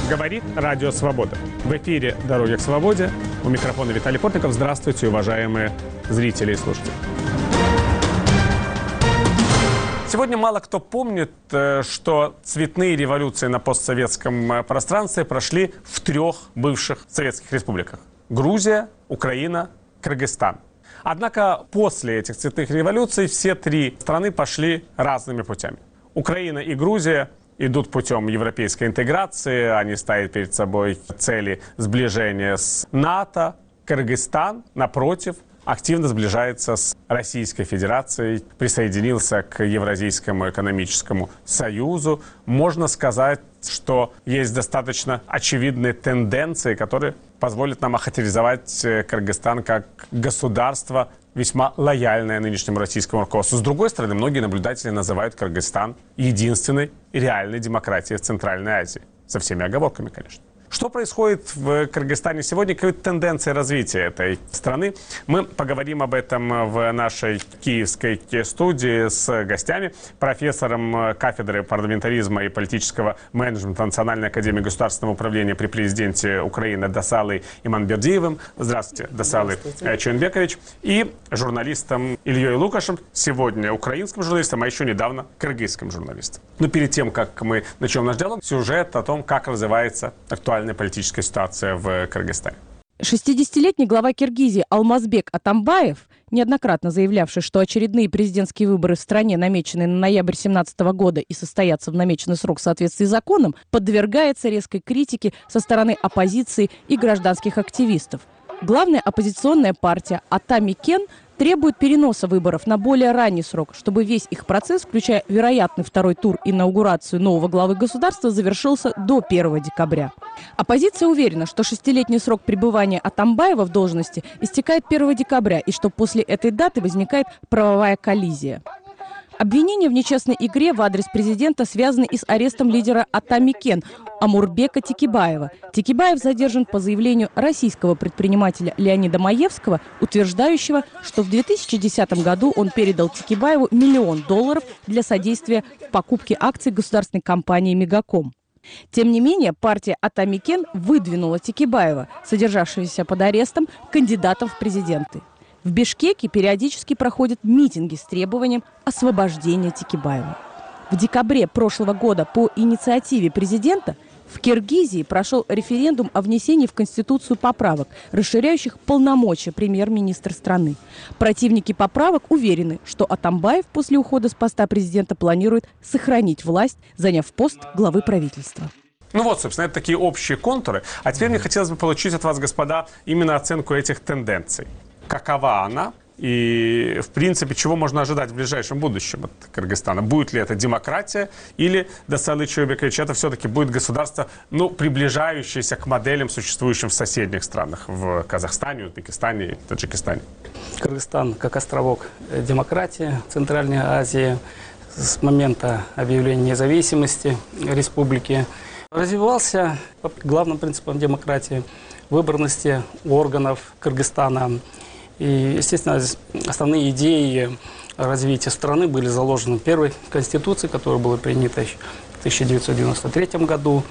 Говорит Радио Свобода. В эфире «Дороги к свободе». У микрофона Виталий Портников. Здравствуйте, уважаемые зрители и слушатели. Сегодня мало кто помнит, что цветные революции на постсоветском пространстве прошли в 3 бывших советских республиках. Грузия, Украина, Кыргызстан. Однако после этих цветных революций все 3 страны пошли разными путями. Украина и Грузия идут путем европейской интеграции, они ставят перед собой цели сближения с НАТО. Кыргызстан, напротив, активно сближается с Российской Федерацией, присоединился к Евразийскому экономическому союзу. Можно сказать, что есть достаточно очевидные тенденции, которые позволят нам охарактеризовать Кыргызстан как государство, весьма лояльное нынешнему российскому руководству. С другой стороны, многие наблюдатели называют Кыргызстан единственной реальной демократией в Центральной Азии. Со всеми оговорками, конечно. Что происходит в Кыргызстане сегодня? Какие тенденции развития этой страны? Мы поговорим об этом в нашей киевской студии с гостями. Профессором кафедры парламентаризма и политического менеджмента Национальной академии государственного управления при президенте Украины Дасалой Иманбердиевым. Здравствуйте, Дасалый Чуенбекович. И журналистом Ильей Лукашем. Сегодня украинским журналистом, а еще недавно кыргызским журналистом. Но перед тем, как мы начнем наш диалог, сюжет о том, как развивается актуальная политическая ситуация в Кыргызстане. 60-летний глава Киргизии Алмазбек Атамбаев, неоднократно заявлявший, что очередные президентские выборы в стране, намеченные на ноябрь 2017 года и состоятся в намеченный срок в соответствии с законом, подвергается резкой критике со стороны оппозиции и гражданских активистов. Главная оппозиционная партия Атамикен требует переноса выборов на более ранний срок, чтобы весь их процесс, включая вероятный 2-й тур и инаугурацию нового главы государства, завершился до 1 декабря. Оппозиция уверена, что 6-летний срок пребывания Атамбаева в должности истекает 1 декабря и что после этой даты возникает правовая коллизия. Обвинения в нечестной игре в адрес президента связаны и с арестом лидера Атамикен Амурбека Текебаева. Текебаев задержан по заявлению российского предпринимателя Леонида Маевского, утверждающего, что в 2010 году он передал Текебаеву $1 миллион для содействия в покупке акций государственной компании «Мегаком». Тем не менее, партия Атамикен выдвинула Текебаева, содержавшегося под арестом, кандидатом в президенты. В Бишкеке периодически проходят митинги с требованием освобождения Текебаева. В декабре прошлого года по инициативе президента в Киргизии прошел референдум о внесении в Конституцию поправок, расширяющих полномочия премьер-министра страны. Противники поправок уверены, что Атамбаев после ухода с поста президента планирует сохранить власть, заняв пост главы правительства. Ну вот, собственно, это такие общие контуры. А теперь мне хотелось бы получить от вас, господа, именно оценку этих тенденций. Какова она и, в принципе, чего можно ожидать в ближайшем будущем от Кыргызстана? Будет ли это демократия или, Дасалый Чуенбекович, это все-таки будет государство, приближающееся к моделям, существующим в соседних странах, в Казахстане, Узбекистане и Таджикистане? Кыргызстан как островок демократии в Центральной Азии с момента объявления независимости республики развивался по главным принципам демократии, выборности органов Кыргызстана. И, естественно, основные идеи развития страны были заложены в первой конституции, которая была принята в 1993 году.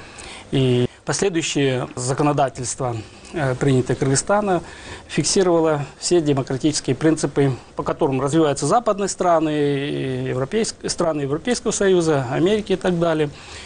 И последующее законодательство, принятое Кыргызстана, фиксировало все демократические принципы, по которым развиваются западные страны, страны Европейского Союза, Америки и так далее.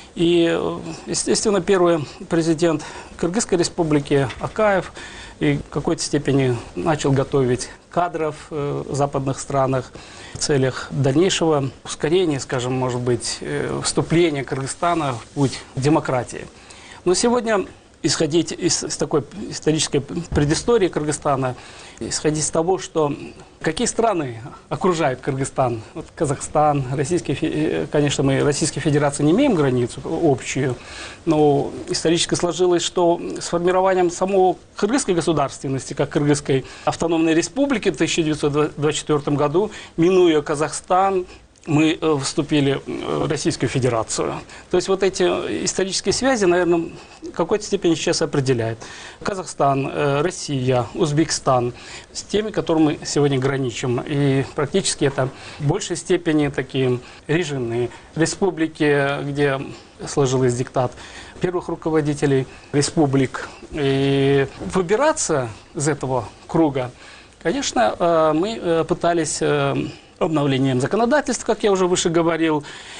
И, естественно, первый президент Кыргызской республики Акаев и в какой-то степени начал готовить кадров в западных странах в целях дальнейшего ускорения, скажем, может быть, вступления Кыргызстана в путь демократии. Но сегодня исходить из такой исторической предыстории Кыргызстана, исходить из того, что какие страны окружают Кыргызстан. Вот Казахстан, конечно, мы Российской Федерации не имеем границу общую, но исторически сложилось, что с формированием самой кыргызской государственности, как Кыргызской автономной республики в 1924 году, минуя Казахстан, мы вступили в Российскую Федерацию. То есть вот эти исторические связи, наверное, в какой-то степени сейчас определяют. Казахстан, Россия, Узбекистан, с теми, которыми мы сегодня граничим. И практически это в большей степени такие режимные республики, где сложилась диктат первых руководителей республик. И выбираться из этого круга, конечно, мы пытались обновлением законодательства, как я уже выше говорил,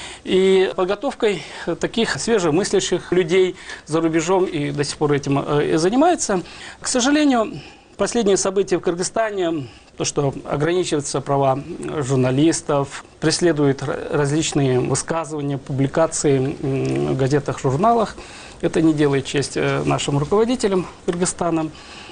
и подготовкой таких свежемыслящих людей за рубежом, и до сих пор этим занимаются. К сожалению, последние события в Кыргызстане, то, что ограничиваются права журналистов, преследуют различные высказывания, публикации в газетах, журналах, это не делает честь нашим руководителям Кыргызстана.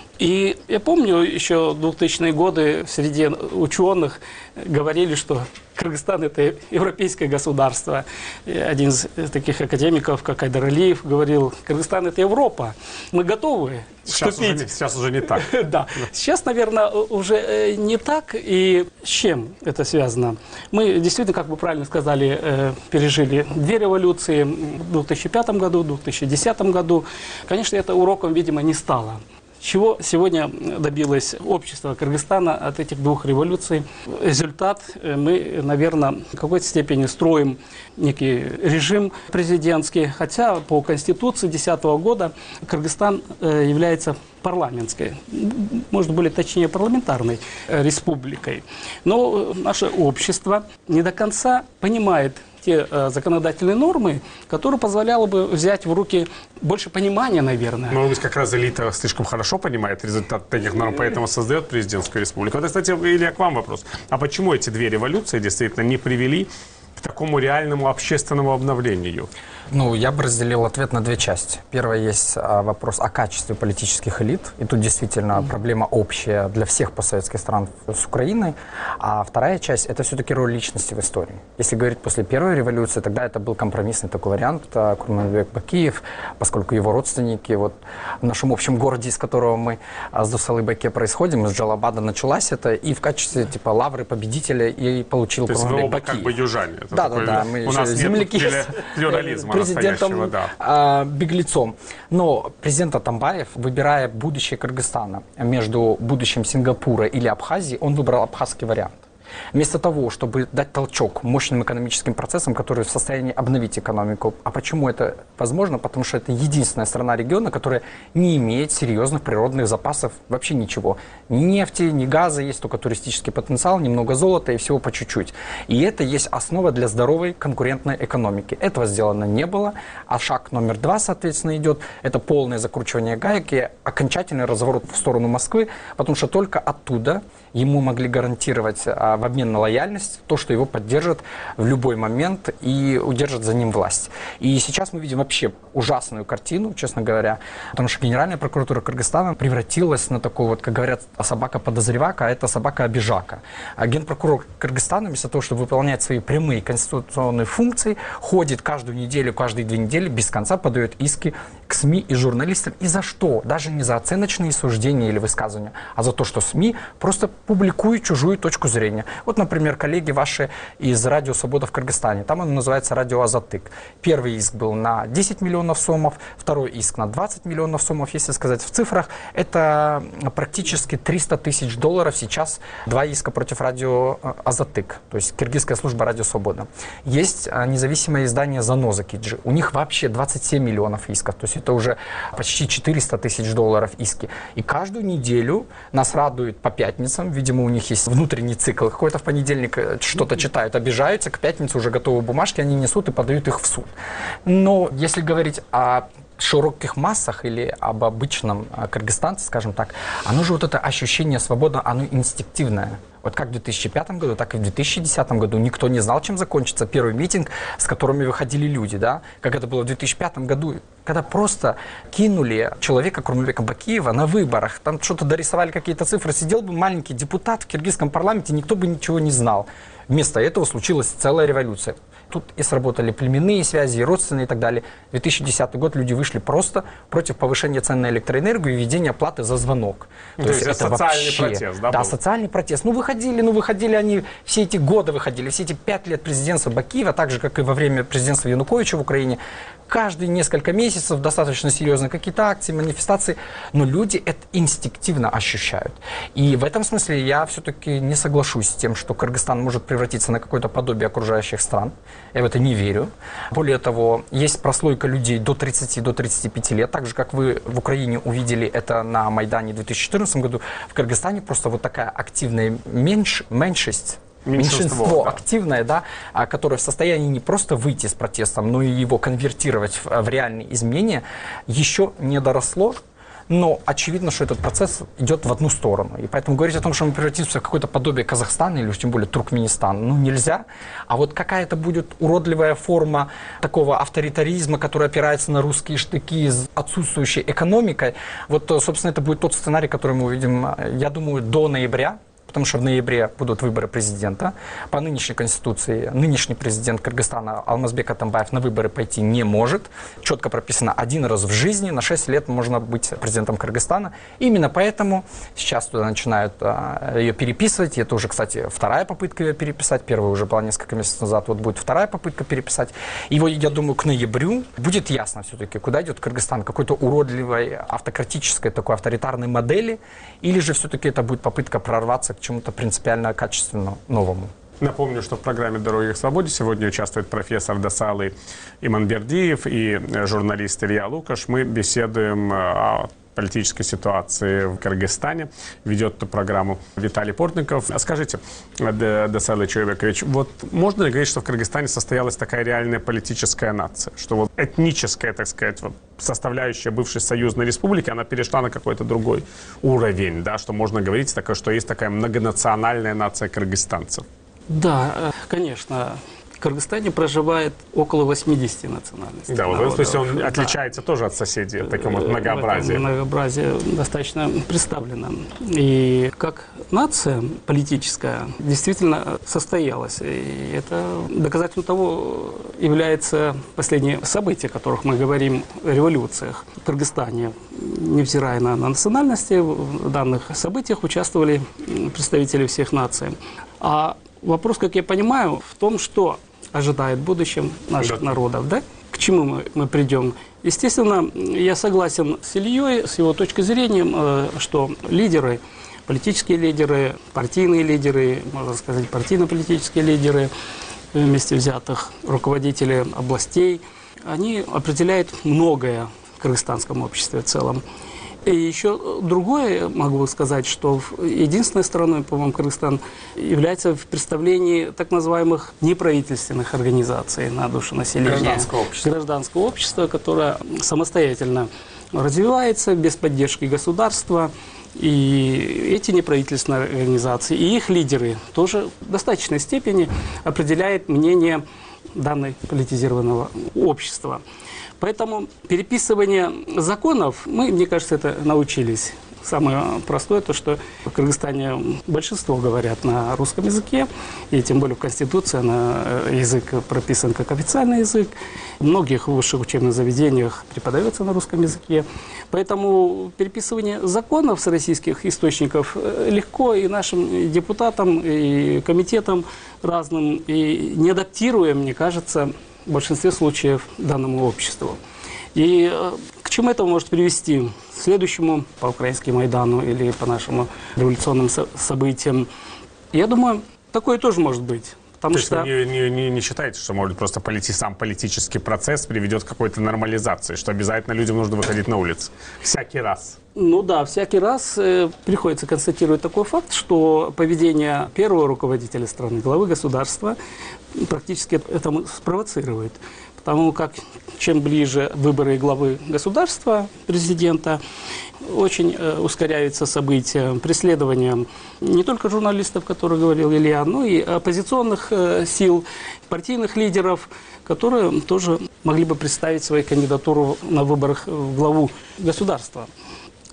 И я помню, еще в 2000-е годы среди ученых говорили, что Кыргызстан – это европейское государство. И один из таких академиков, как Айдар Алиев, говорил, Кыргызстан – это Европа. Мы готовы вступить. Сейчас уже не так. Да. Сейчас, наверное, уже не так. И с чем это связано? Мы действительно, как вы правильно сказали, пережили две революции в 2005 году, в 2010 году. Конечно, это уроком, видимо, не стало. Чего сегодня добилось общество Кыргызстана от этих двух революций? Результат мы, наверное, в какой-то степени строим некий режим президентский, хотя по Конституции 2010 года Кыргызстан является парламентской, может более точнее парламентарной республикой. Но наше общество не до конца понимает те законодательные нормы, которые позволяло бы взять в руки больше понимания, наверное. Может быть, как раз элита слишком хорошо понимает результат таких норм, поэтому создает президентскую республику. Это, кстати, Илья, к вам вопрос. А почему эти две революции действительно не привели к такому реальному общественному обновлению? Ну, я бы разделил ответ на две части. Первое, есть вопрос о качестве политических элит. И тут действительно проблема общая для всех постсоветских стран с Украиной. А вторая часть – это все-таки роль личности в истории. Если говорить после первой революции, тогда это был компромиссный такой вариант. Курманбек Бакиев, поскольку его родственники вот, в нашем общем городе, из которого мы с Дусалы-Баке происходим, из Джалабада началась это, и в качестве типа лавры победителя и получил Курманбек Бакиев. Как бы южане. Да, мы у нас земляки нет плюрализма. Президентом, беглецом. Но президент Атамбаев, выбирая будущее Кыргызстана между будущим Сингапура или Абхазии, он выбрал абхазский вариант. Вместо того, чтобы дать толчок мощным экономическим процессам, которые в состоянии обновить экономику. А почему это возможно? Потому что это единственная страна региона, которая не имеет серьезных природных запасов, вообще ничего. Ни нефти, ни газа, есть только туристический потенциал, немного золота и всего по чуть-чуть. И это есть основа для здоровой конкурентной экономики. Этого сделано не было, а шаг номер 2, соответственно, идет. Это полное закручивание гаек и окончательный разворот в сторону Москвы, потому что только оттуда ему могли гарантировать в обмен на лояльность то, что его поддержат в любой момент и удержат за ним власть. И сейчас мы видим вообще ужасную картину, честно говоря, потому что Генеральная прокуратура Кыргызстана превратилась на такую, вот, как говорят, собака-подозревака, а это собака-обижака. А генпрокурор Кыргызстана вместо того, чтобы выполнять свои прямые конституционные функции, ходит каждую неделю, каждые 2 недели без конца подает иски к СМИ и журналистам. И за что? Даже не за оценочные суждения или высказывания, а за то, что СМИ просто публикуют чужую точку зрения. Вот, например, коллеги ваши из «Радио Свобода» в Кыргызстане. Там оно называется «Радио Азатык». Первый иск был на 10 миллионов сомов, второй иск на 20 миллионов сомов. Если сказать в цифрах, это практически $300 тысяч сейчас. 2 иска против «Радио Азатык», то есть киргизская служба «Радио Свобода». Есть независимое издание «Заноза Киджи». У них вообще 27 миллионов исков, то есть это уже почти $400 тысяч иски. И каждую неделю нас радуют по пятницам. Видимо, у них есть внутренний цикл. Какой-то в понедельник что-то читают, обижаются, к пятнице уже готовы бумажки, они несут и подают их в суд. Но если говорить о широких массах или об обычном кыргызстанце, скажем так, оно же вот это ощущение свободы, оно инстинктивное. Вот как в 2005 году, так и в 2010 году никто не знал, чем закончится первый митинг, с которыми выходили люди, да? Как это было в 2005 году, когда просто кинули человека Курманбека Бакиева на выборах, там что-то дорисовали какие-то цифры, сидел бы маленький депутат в киргизском парламенте, никто бы ничего не знал. Вместо этого случилась целая революция. Тут и сработали племенные связи, и родственные и так далее. В 2010 год люди вышли просто против повышения цен на электроэнергию и введения платы за звонок. То есть это социальный протест, да? Да, был? социальный протест. Выходили они, все эти годы выходили, все эти 5 лет президентства Бакиева, так же, как и во время президентства Януковича в Украине. Каждые несколько месяцев достаточно серьезно какие-то акции, манифестации, но люди это инстинктивно ощущают. И в этом смысле я все-таки не соглашусь с тем, что Кыргызстан может превратиться на какое-то подобие окружающих стран. Я в это не верю. Более того, есть прослойка людей до 30-35 лет, так же, как вы в Украине увидели это на Майдане в 2014 году, в Кыргызстане просто вот такая активная меньшинство да. активное, да, которое в состоянии не просто выйти с протестом, но и его конвертировать в реальные изменения, еще не доросло. Но очевидно, что этот процесс идет в одну сторону. И поэтому говорить о том, что мы превратимся в какое-то подобие Казахстана или тем более Туркменистана, нельзя. А вот какая-то будет уродливая форма такого авторитаризма, который опирается на русские штыки с отсутствующей экономикой, вот, собственно, это будет тот сценарий, который мы увидим, я думаю, до ноября. Потому что в ноябре будут выборы президента. По нынешней конституции нынешний президент Кыргызстана Алмазбек Атамбаев на выборы пойти не может. Четко прописано 1 раз в жизни, на 6 лет можно быть президентом Кыргызстана. Именно поэтому сейчас туда начинают ее переписывать. И это уже, кстати, вторая попытка ее переписать. Первая уже была несколько месяцев назад. Вот будет вторая попытка переписать. И вот, я думаю, к ноябрю будет ясно все-таки, куда идет Кыргызстан. Какой-то уродливой, автократической, такой авторитарной модели. Или же все-таки это будет попытка прорваться к чему-то принципиально качественно новому. Напомню, что в программе «Дороги к свободе» сегодня участвует профессор Дасалы Иманбердиев и журналист Илья Лукаш. Мы беседуем о политической ситуации в Кыргызстане. Ведет эту программу Виталий Портников. Скажите, Дасалы Чойбекович, вот можно ли говорить, что в Кыргызстане состоялась такая реальная политическая нация? Что вот этническая, так сказать, вот составляющая бывшей союзной республики, она перешла на какой-то другой уровень, да, что можно говорить, что есть такая многонациональная нация кыргызстанцев? Да, конечно. В Кыргызстане проживает около 80 национальностей. Да, вот в этом смысле он отличается тоже от соседей, таким вот многообразием. Многообразие достаточно представлено. И как нация политическая действительно состоялась. И это доказательством того является последние события, о которых мы говорим, о революциях в Кыргызстане. Невзирая на национальности, в данных событиях участвовали представители всех наций. А вопрос, как я понимаю, в том, что ожидает в будущем наших народов, да? К чему мы придем? Естественно, я согласен с Ильей, с его точки зрения, что лидеры, политические лидеры, партийные лидеры, можно сказать, партийно-политические лидеры, вместе взятых руководители областей, они определяют многое в кыргызстанском обществе в целом. И еще другое могу сказать, что единственной страной, по-моему, Кыргызстан является в представлении так называемых неправительственных организаций на душу населения. Гражданского общества, которое самостоятельно развивается без поддержки государства. И эти неправительственные организации, и их лидеры тоже в достаточной степени определяют мнение данного политизированного общества. Поэтому переписывание законов, мы, мне кажется, это научились. Самое простое, то, что в Кыргызстане большинство говорят на русском языке, и тем более в Конституции язык прописан как официальный язык. В многих высших учебных заведениях преподается на русском языке. Поэтому переписывание законов с российских источников легко и нашим депутатам, и комитетам разным, и не адаптируя, мне кажется, в большинстве случаев данному обществу. И к чему это может привести? К следующему, по украинскому Майдану или по нашим революционным событиям. Я думаю, такое тоже может быть. То есть вы не считаете, что, может, просто сам политический процесс приведет к какой-то нормализации, что обязательно людям нужно выходить на улицы? Всякий раз. Ну да, всякий раз приходится констатировать такой факт, что поведение первого руководителя страны, главы государства, практически это спровоцирует. Потому как чем ближе выборы главы государства, президента, очень ускоряются события, преследования не только журналистов, о которых говорил Илья, но и оппозиционных сил, партийных лидеров, которые тоже могли бы представить свою кандидатуру на выборах в главу государства.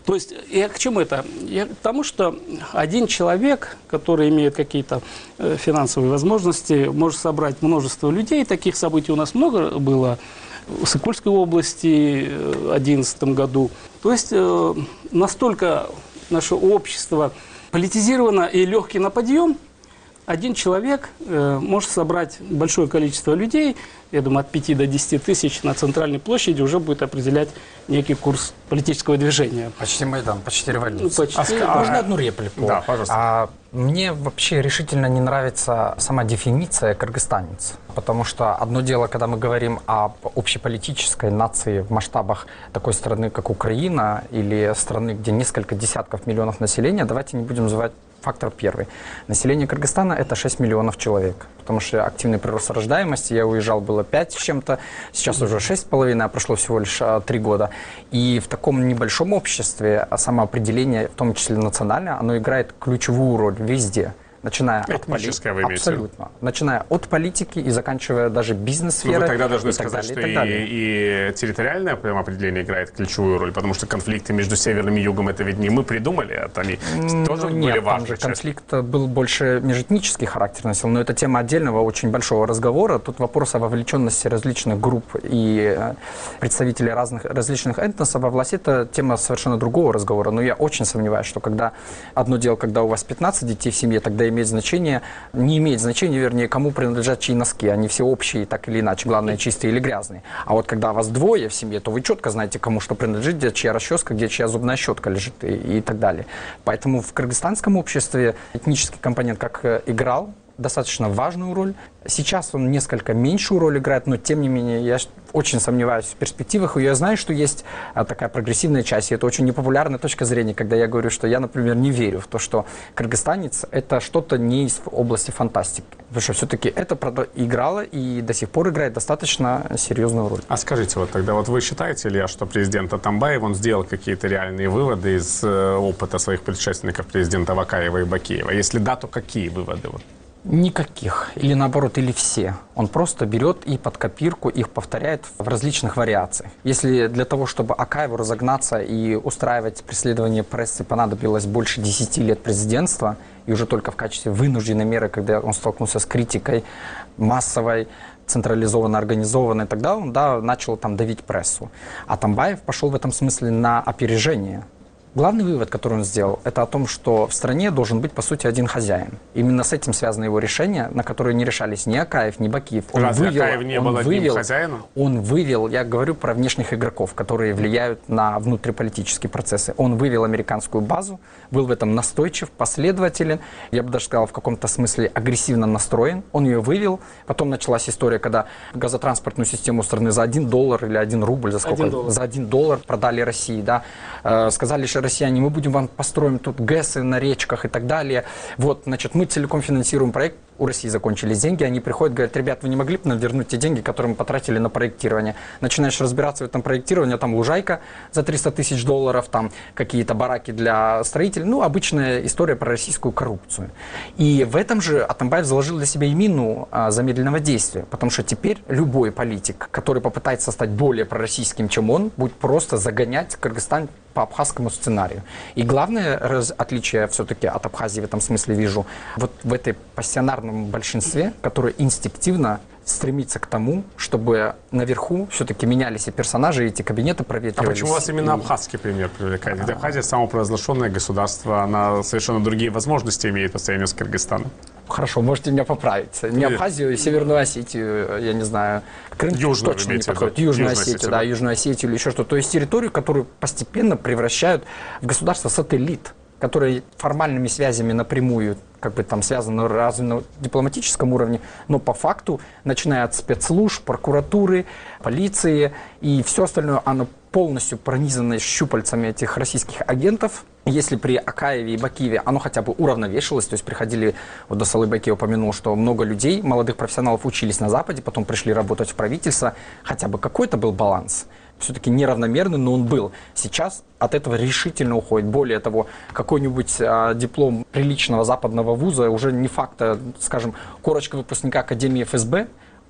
То есть, я к чему это? Я к тому, что один человек, который имеет какие-то финансовые возможности, может собрать множество людей. Таких событий у нас много было в Сокольской области в 2011 году. То есть, настолько наше общество политизировано и легкий на подъем, один человек может собрать большое количество людей, я думаю, от 5 до 10 тысяч на центральной площади уже будет определять некий курс политического движения. Почти Майдан, почти революция. Почти. Можно одну реплику? Да, пожалуйста. Мне вообще решительно не нравится сама дефиниция «кыргызстанец». Потому что одно дело, когда мы говорим об общеполитической нации в масштабах такой страны, как Украина, или страны, где несколько десятков миллионов населения, давайте не будем называть фактор первый. Население Кыргызстана – это 6 миллионов человек. Потому что активный прирост рождаемости, я уезжал, было 5 с чем-то, сейчас уже 6,5, а прошло всего лишь 3 года. И в таком небольшом обществе самоопределение, в том числе национальное, оно играет ключевую роль везде. Начиная от политики, абсолютно, начиная от политики и заканчивая даже бизнес-сферой. Вы тогда должны и так сказать, далее, что и территориальное определение играет ключевую роль, потому что конфликты между севером и югом это ведь не мы придумали, а они тоже были важны. Там же конфликт был больше межэтнический характер носил, но это тема отдельного очень большого разговора. Тут вопрос о вовлеченности различных групп и представителей различных этносов во власть, это тема совершенно другого разговора. Но я очень сомневаюсь, что когда одно дело, когда у вас 15 детей в семье, тогда имеет значение, не имеет значения, вернее, кому принадлежат чьи носки. Они все общие, так или иначе, главное, чистые или грязные. А вот когда вас двое в семье, то вы четко знаете, кому что принадлежит, где чья расческа, где чья зубная щетка лежит и так далее. Поэтому в кыргызстанском обществе этнический компонент как играл достаточно важную роль. Сейчас он несколько меньшую роль играет, но тем не менее я очень сомневаюсь в перспективах. И я знаю, что есть такая прогрессивная часть, и это очень непопулярная точка зрения, когда я говорю, что я, например, не верю в то, что кыргызстанец – это что-то не из области фантастики. Потому что все-таки это играло и до сих пор играет достаточно серьезную роль. А скажите, вот тогда вот вы считаете, Илья, что президент Атамбаев, он сделал какие-то реальные выводы из опыта своих предшественников, президента Акаева и Бакиева? Если да, то какие выводы? Никаких. Или наоборот, или все. Он просто берет и под копирку их повторяет в различных вариациях. Если для того, чтобы Акаеву разогнаться и устраивать преследование прессы понадобилось больше 10 лет президентства, и уже только в качестве вынужденной меры, когда он столкнулся с критикой массовой, централизованно организованной, тогда он начал давить прессу. А Атамбаев пошел в этом смысле на опережение. Главный вывод, который он сделал, это о том, что в стране должен быть, по сути, один хозяин. Именно с этим связано его решение, на которое не решались ни Акаев, ни Бакиев. Акаев не был одним хозяином? Он вывел, я говорю про внешних игроков, которые влияют на внутриполитические процессы. Он вывел американскую базу, был в этом настойчив, последователен, я бы даже сказал, в каком-то смысле агрессивно настроен. Он ее вывел. Потом началась история, когда газотранспортную систему страны за $1 или 1 рубль, за сколько? За $1 продали России, да. Сказали, что россияне, мы будем вам построим тут ГЭСы на речках и так далее. Вот, значит, мы целиком финансируем проект. У России закончились деньги, они приходят, говорят, ребят, вы не могли бы нам вернуть те деньги, которые мы потратили на проектирование? Начинаешь разбираться в этом проектировании, там лужайка за $300 тысяч, там какие-то бараки для строителей. Ну, обычная история про российскую коррупцию. И в этом же Атамбаев заложил для себя и мину замедленного действия, потому что теперь любой политик, который попытается стать более пророссийским, чем он, будет просто загонять Кыргызстан по абхазскому сценарию. И главное отличие все-таки от Абхазии в этом смысле вижу вот в этой пассионарном большинстве, которое инстинктивно стремится к тому, чтобы наверху все-таки менялись и персонажи, и эти кабинеты проветривались. А почему вас именно абхазский пример привлекает? Ведь Абхазия самопровозглашенное государство, она совершенно другие возможности имеет по сравнению с Кыргызстаном. Хорошо, можете меня поправить. Не Абхазию, Северную Осетию, я не знаю, Крым Южную, точно не подходит. Южную Осетию, да, Южную Осетию или еще что-то. То есть территорию, которую постепенно превращают в государство-сателлит, которые формальными связями напрямую связаны на дипломатическом уровне, но по факту, начиная от спецслужб, прокуратуры, полиции и все остальное, оно полностью пронизано щупальцами этих российских агентов. Если при Акаеве и Бакиеве оно хотя бы уравновешивалось, то есть приходили, вот Досалы Бакиев упомянул, что много людей, молодых профессионалов учились на Западе, потом пришли работать в правительство, хотя бы какой-то был баланс. Все-таки неравномерный, но он был. Сейчас от этого решительно уходит. Более того, какой-нибудь диплом приличного западного вуза уже не факт, скажем, корочка выпускника Академии ФСБ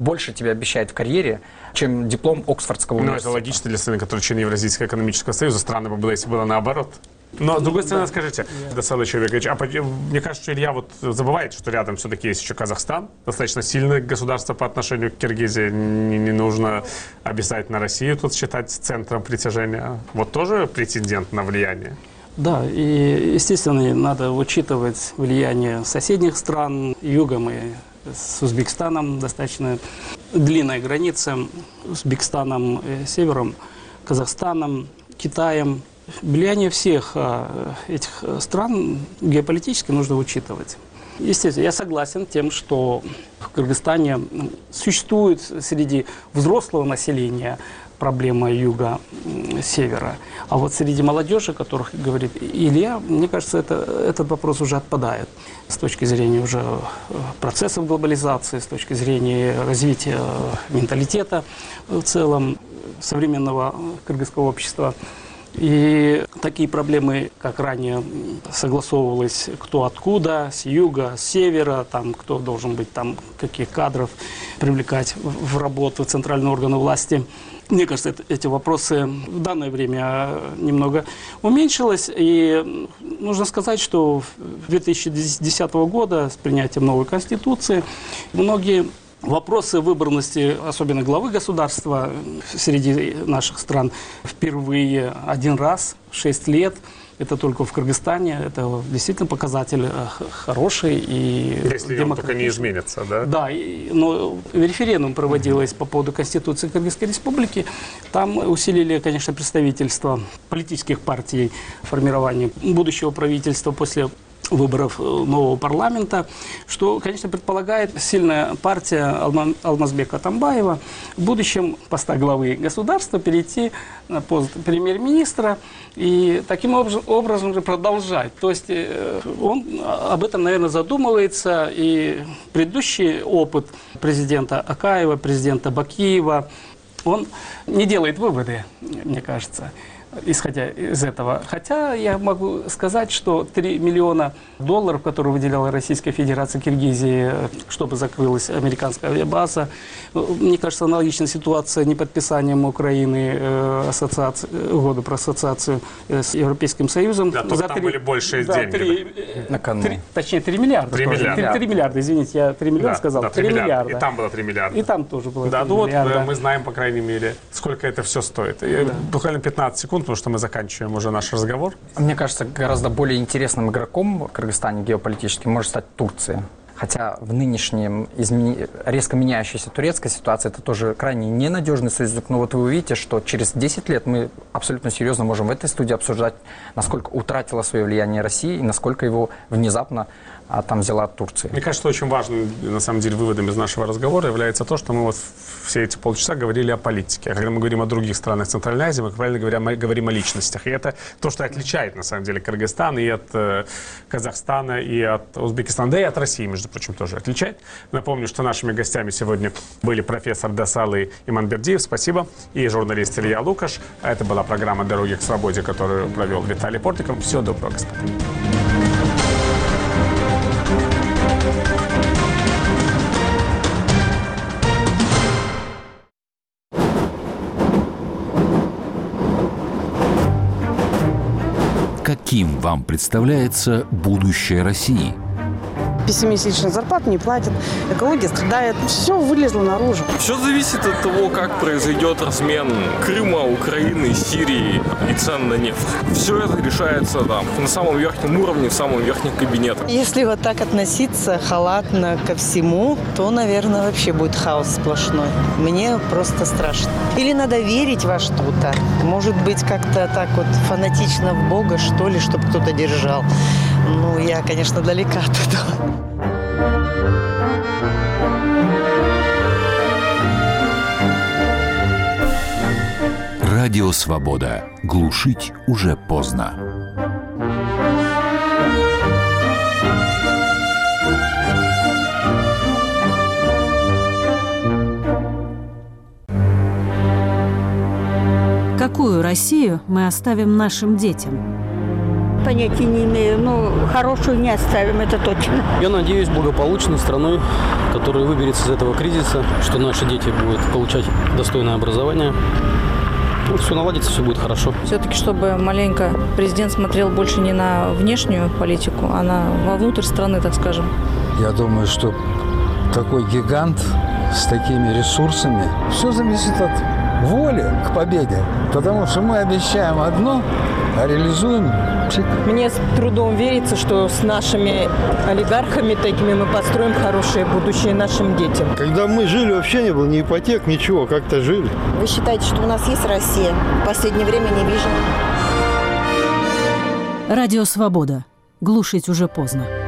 больше тебе обещает в карьере, чем диплом Оксфордского Ну, университета. это логично для страны, которая член Евразийского экономического союза. Странно бы было, если было наоборот. Но, с другой стороны, скажите, Досалый Человекович, мне кажется, что Илья вот забывает, что рядом все-таки есть еще Казахстан, достаточно сильное государство по отношению к Киргизии. Не нужно обязательно Россию тут считать центром притяжения. Вот тоже претендент на влияние. Да, и, естественно, надо учитывать влияние соседних стран. Югом и с Узбекистаном достаточно длинная граница. Узбекистаном, севером, Казахстаном, Китаем. Влияние всех этих стран геополитически нужно учитывать. Естественно, я согласен тем, что в Кыргызстане существует среди взрослого населения проблема юга-севера. А вот среди молодежи, о которых говорит Илья, мне кажется, этот вопрос уже отпадает с точки зрения уже процессов глобализации, с точки зрения развития менталитета в целом современного кыргызского общества. И такие проблемы, как ранее согласовывалось, кто откуда, с юга, с севера, там, кто должен быть, там, каких кадров привлекать в работу центральные органы власти. Мне кажется, эти вопросы в данное время немного уменьшилось. И нужно сказать, что с 2010 года, с принятием новой Конституции, многие вопросы выборности, особенно главы государства среди наших стран, впервые один раз в 6 лет. Это только в Кыргызстане. Это действительно показатель хороший и Если он только не изменится, да? Да, но референдум проводилось по поводу Конституции Кыргызской Республики. Там усилили, конечно, представительство политических партий в формировании будущего правительства после выборов нового парламента, что, конечно, предполагает сильная партия Алмазбека Атамбаева в будущем поста главы государства перейти на пост премьер-министра и таким образом же продолжать. То есть он об этом, наверное, задумывается, и предыдущий опыт президента Акаева, президента Бакиева, он не делает выводы, мне кажется, исходя из этого. Хотя я могу сказать, что $3 миллиона, которые выделяла Российская Федерация Киргизии, чтобы закрылась американская авиабаза, мне кажется, аналогичная ситуация неподписанием Украины угоды про ассоциацию с Европейским Союзом. Да, только там были большие деньги. Точнее, 3 миллиарда. 3 миллиарда. 3 миллиарда, извините, я 3 миллиона сказал. Да, 3 миллиарда. И там было 3 миллиарда. И там тоже было 3 да, ну миллиарда. вот мы знаем, по крайней мере, сколько это все стоит. Да. Буквально 15 секунд, потому что мы заканчиваем уже наш разговор. Мне кажется, гораздо более интересным игроком в Кыргызстане геополитически может стать Турция. Хотя в нынешнем резко меняющейся турецкой ситуации это тоже крайне ненадежный союзник. Но вот вы увидите, что через 10 лет мы абсолютно серьезно можем в этой студии обсуждать, насколько утратила свое влияние Россия и насколько его внезапно там взяла Турция. Мне кажется, очень важным, на самом деле, выводом из нашего разговора является то, что мы вот все эти полчаса говорили о политике. А когда мы говорим о других странах Центральной Азии, мы, правильно говоря, мы говорим о личностях. И это то, что отличает, на самом деле, Кыргызстан и от Казахстана, и от Узбекистана, да и от России, между прочим, тоже отличает. Напомню, что нашими гостями сегодня были профессор Досалый Иманбердиев, спасибо, и журналист Илья Лукаш. А это была программа «Дороги к свободе», которую провел Виталий Портников. Всего доброго, господа. Каким вам представляется будущее России? 5-месячных зарплат не платят, экология страдает. Все вылезло наружу. Все зависит от того, как произойдет размен Крыма, Украины, Сирии и цен на нефть. Все это решается там, на самом верхнем уровне, в самом верхнем кабинете. Если вот так относиться халатно ко всему, то, наверное, вообще будет хаос сплошной. Мне просто страшно. Или надо верить во что-то. Может быть, как-то так вот фанатично в Бога, что ли, чтобы кто-то держал. Ну, я, конечно, далека от этого. Радио «Свобода». Глушить уже поздно. Какую Россию мы оставим нашим детям? понятия не имею. Ну, хорошую не оставим, это точно. Я надеюсь благополучной страной, которая выберется из этого кризиса, что наши дети будут получать достойное образование. Ну, все наладится, все будет хорошо. Все-таки, чтобы маленько президент смотрел больше не на внешнюю политику, а вовнутрь страны, так скажем. Я думаю, что такой гигант с такими ресурсами, все зависит от воли к победе. Потому что мы обещаем одно, а реализуем пшик. Мне с трудом верится, что с нашими олигархами такими мы построим хорошее будущее нашим детям. Когда мы жили, вообще не было ни ипотек, ничего, как-то жили. Вы считаете, что у нас есть Россия? В последнее время не вижу. Радио «Свобода». Глушить уже поздно.